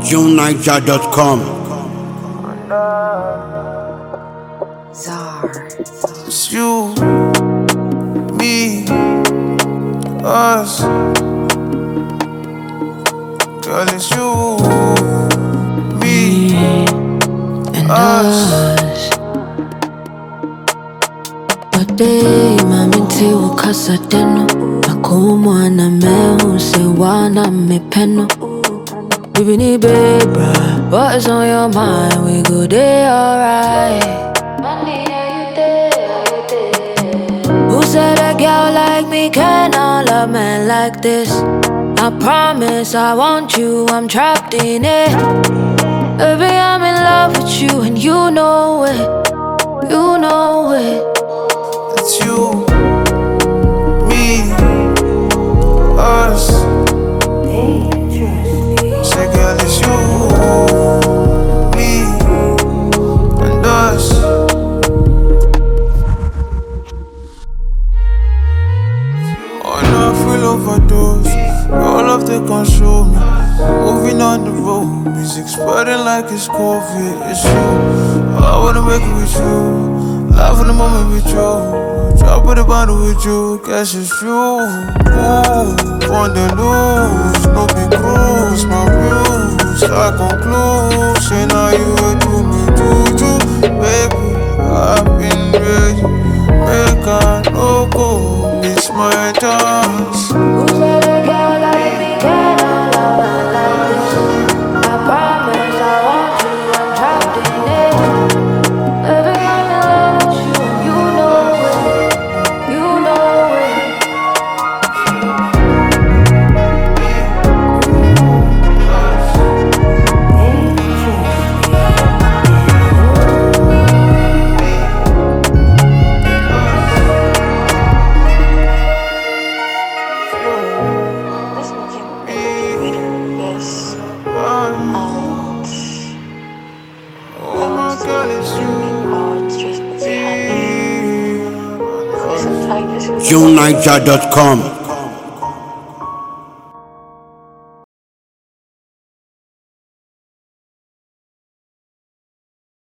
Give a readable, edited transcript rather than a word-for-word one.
JohnNiger.com. It's you, me, us. Girl, it's you, me, and us. Bade maminti ukasa teno Makumu na mehu sewana mepeno Baby ni baby, what is on your mind? We go day alright. Who said a girl like me cannot love men like this? I promise I want you, I'm trapped in it. Baby, I'm in love with you and you know it. You know it. It's you, me, us. Say, girl, it's you, me, and us. Oh no, I feel overdose. Your love they control me. Moving on the road, music spreading like it's COVID. It's you. I wanna make it with you. Laugh in the moment with you. Drop with the bottle with you. Guess it's you. Ooh, on the loose, no big cruise, my views. I conclude, say now you will do me juju, baby. I've been ready, make a no go, miss my chance. Who said a girl like me cannot love a man like this? I promise I want you, I'm trapped in it. Baby, I'm in love with you, and you know it. You know it. JohnNiger.com.